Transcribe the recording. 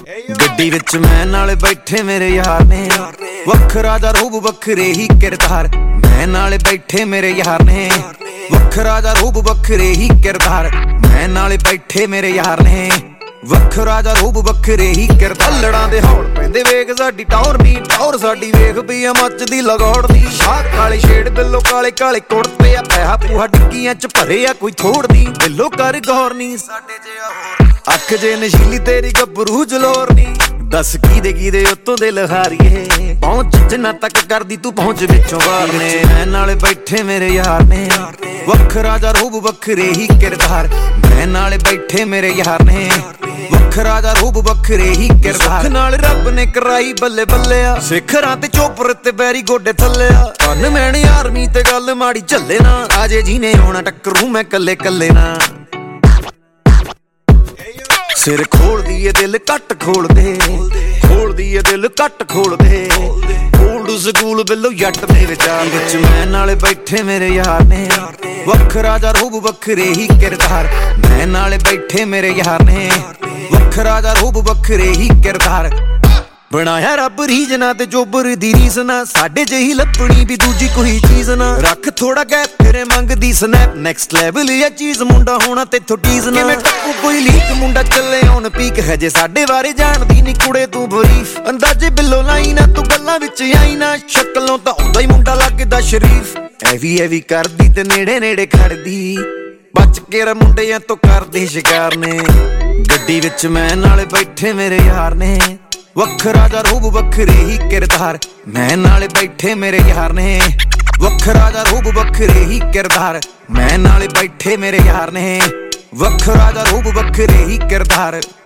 ਗੱਡੀ ਵਿੱਚ ਮੈਂ ਨਾਲੇ ਬੈਠੇ ਮੇਰੇ ਯਾਰ ਨੇ, ਵੱਖਰਾ ਜਾ ਰੂਪ ਵੱਖਰੇ ਹੀ ਕਿਰਦਾਰ। ਮੈਂ ਨਾਲੇ ਬੈਠੇ ਮੇਰੇ ਯਾਰ ਨੇ, ਵੱਖਰਾ ਜਾ ਰੂਪ ਵੱਖਰੇ ਹੀ ਕਿਰਦਾਰ। ਮੈਂ ਨਾਲੇ ਬੈਠੇ ਮੇਰੇ ਯਾਰ ਨੇ, ਵੱਖਰਾ ਜਾ ਰੂਪ ਵੱਖਰੇ ਹੀ ਕਿਰਦਾਰ। ਲੜਾਂ ਦੇ ਹੌਲ ਪੈਂਦੇ ਵੇਖ ਸਾਡੀ ਟੌਰ ਨੀ, ਟੌਰ ਸਾਡੀ ਵੇਖ ਪਈ ਆ ਮੱਚਦੀ ਲਗੌੜ ਦੀ। ਸ਼ਾਹ ਕਾਲੇ ਸ਼ੇਡ ਬਿੱਲੋ ਕਾਲੇ ਕਾਲੇ ਕੁੜਤੇ ਆ, ਪੈਸਾ ਪੂਹਾ ਡਿੱਗੀਆਂ ਚ ਭਰੇ ਆ ਕੋਈ ਥੋੜ ਦੀ। ਬਿੱਲੋ ਕਰ ਗੌਰ ਨੀ ਸਾਡੇ ਜਿਹਾ ਹੋਰ, ਅੱਖ ਜੇ ਨਸ਼ੀਲੀ ਤੇਰੀ ਗੱਭਰੂ ਜਲੋਰ ਨੀ। ਦੱਸ ਕੀਦੇ ਉੱਤੋਂ ਦੇ ਲਹਾਰੀਏ, ਪਹੁੰਚ ਜਿੰਨਾ ਤੱਕ ਕਰਦੀ ਤੂੰ ਪਹੁੰਚ ਵਿੱਚੋਂ ਬਾਹਰ ਨੇ। ਮੈਂ ਨਾਲੇ ਬੈਠੇ ਮੇਰੇ ਯਾਰ ਨੇ, ਵੱਖਰਾ ਜਾ ਰੂਪ ਵੱਖਰੇ ਹੀ ਕਿਰਦਾਰ। ਮੈਂ ਨਾਲੇ ਬੈਠੇ ਮੇਰੇ ਯਾਰ ਨੇ, ਵੱਖਰਾ ਜਾ ਰੂਪ ਵੱਖਰੇ ਹੀ ਕਿਰਦਾਰ। ਨਾਲ ਰੱਬ ਨੇ ਕਰਾਈ ਬੱਲੇ ਬੱਲੇ ਆ, ਸਿਖਰਾਂ ਤੇ ਚੋਪਰ ਤੇ ਬੈਰੀ ਗੋਡੇ ਥੱਲੇ ਆ। ਕੰਨ ਮੈਣ ਆਰਮੀ ਤੇ ਗੱਲ ਮਾੜੀ ਝੱਲੇ ਨਾ, ਆਜੇ ਜੀ ਨੇ ਆਉਣਾ ਟੱਕਰੂ ਮੈਂ ਕੱਲੇ ਕੱਲੇ ਨਾ। ਸਿਰ ਖੋਲਦੀ ਏ ਦਿਲ ਘੱਟ ਖੋਲਦੇ, ਖੋਲਦੀ ਏ ਦਿਲ ਘੱਟ ਖੋਲਦੇ। ਓਲਡ ਸਕੂਲ ਬਿੱਲੋ ਜੱਟ ਦੇ ਵਿਚਾਰ ਵਿੱਚ ਮੈਂ ਨਾਲੇ ਬੈਠੇ ਮੇਰੇ ਯਾਰ ਨੇ, ਵੱਖਰਾ ਜਾ ਰੂਪ ਵੱਖਰੇ ਹੀ ਕਿਰਦਾਰ। ਮੈਂ ਨਾਲੇ ਬੈਠੇ ਮੇਰੇ ਯਾਰ ਨੇ, ਵੱਖਰਾ ਜਾ ਰੂਪ ਵੱਖਰੇ ਹੀ ਕਿਰਦਾਰ। ਬਣਾਇਆ ਰੱਬ ਰੀਜਨਾ ਤੇ ਜੋਬਰ ਦੀ ਰੀਸ ਨਾ, ਸਾਡੇ ਜਿਹੀ ਲੱਭਣੀ ਵੀ ਦੂਜੀ ਕੋਈ ਚੀਜ਼ ਨਾ। ਰੱਖ ਥੋੜਾ ਗੈਪ ਤੇਰੇ ਮੰਗਦੀ ਸਨੈਪ, ਨੈਕਸਟ ਲੈਵਲ ਇਹ ਚੀਜ਼ ਮੁੰਡਾ ਹੋਣਾ ਤੇਥੋਂ ਟੀਜ਼ ਨਾ। ਕਿਵੇਂ ਟੱਕੂ ਕੋਈ ਲੀਕ ਮੁੰਡਾ ਚੱਲੇ ਔਨ ਪੀਕ, ਹਜੇ ਸਾਡੇ ਬਾਰੇ ਜਾਣਦੀ ਨੀ ਕੁੜੇ ਤੂੰ ਬਰੀਫ। ਅੰਦਾਜ਼ੇ ਬਿੱਲੋ ਲਾਈ ਨਾ ਤੂੰ ਗੱਲਾਂ ਵਿੱਚ ਆਈ ਨਾ, ਸ਼ਕਲੋਂ ਤਾਂ ਆਉਂਦਾ ਹੀ ਮੁੰਡਾ ਲੱਗਦਾ ਸ਼ਰੀਫ। ਐਵੀ ਕਰਦੀ ਤੇ ਨੇੜੇ ਨੇੜੇ ਖੜਦੀ, ਬਚ ਕੇ ਰ ਮੁੰਡਿਆਂ ਤੋਂ ਕਰਦੇ ਸ਼ਿਕਾਰ ਨੇ। ਗੱਡੀ ਵਿੱਚ ਮੈਂ ਨਾਲੇ ਬੈਠੇ ਮੇਰੇ ਯਾਰ ਨੇ, ਵੱਖਰਾ ਜਾ ਰੂਪ ਵੱਖਰੇ ਹੀ ਕਿਰਦਾਰ। ਮੈਂ ਨਾਲੇ ਬੈਠੇ ਮੇਰੇ ਯਾਰ ਨੇ, ਵੱਖਰਾ ਜਾ ਰੂਪ ਵੱਖਰੇ ਹੀ ਕਿਰਦਾਰ। ਮੈਂ ਨਾਲੇ ਬੈਠੇ ਮੇਰੇ ਯਾਰ ਨੇ, ਵੱਖਰਾ ਜਾ ਰੂਪ ਵੱਖਰੇ ਹੀ ਕਿਰਦਾਰ।